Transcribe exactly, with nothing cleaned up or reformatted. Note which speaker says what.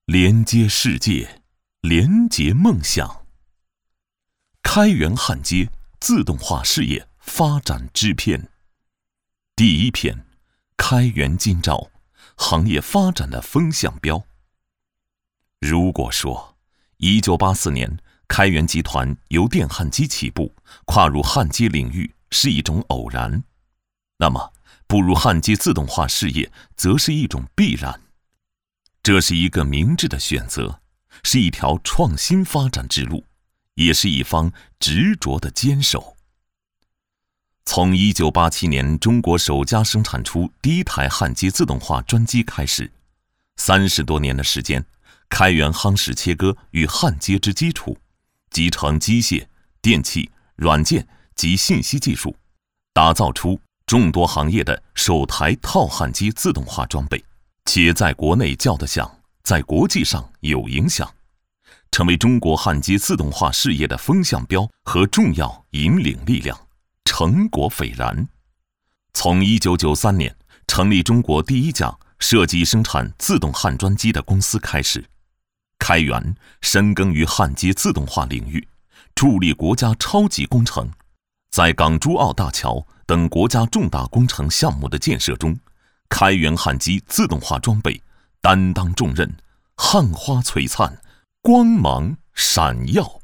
Speaker 1: 连接世界，连接梦想。开源焊接自动化事业发展之篇。第一篇：开源今朝，行业发展的风向标。如果说一九八四年开源集团由电焊机起步，跨入焊接领域是一种偶然，那么步入焊接自动化事业则是一种必然。这是一个明智的选择，是一条创新发展之路，也是一方执着的坚守。从一九八七年中国首家生产出第一台焊接自动化专机开始，三十多年的时间，开源夯实切割与焊接之基础，集成机械、电气、软件及信息技术，打造出众多行业的首台套焊机自动化装备，且在国内叫得响，在国际上有影响，成为中国焊接自动化事业的风向标和重要引领力量，成果斐然。从一九九三年成立中国第一家设计生产自动焊砖机的公司开始，开源深耕于焊接自动化领域，助力国家超级工程，在港珠澳大桥等国家重大工程项目的建设中，开源焊机自动化装备担当重任，焊花璀璨，光芒闪耀。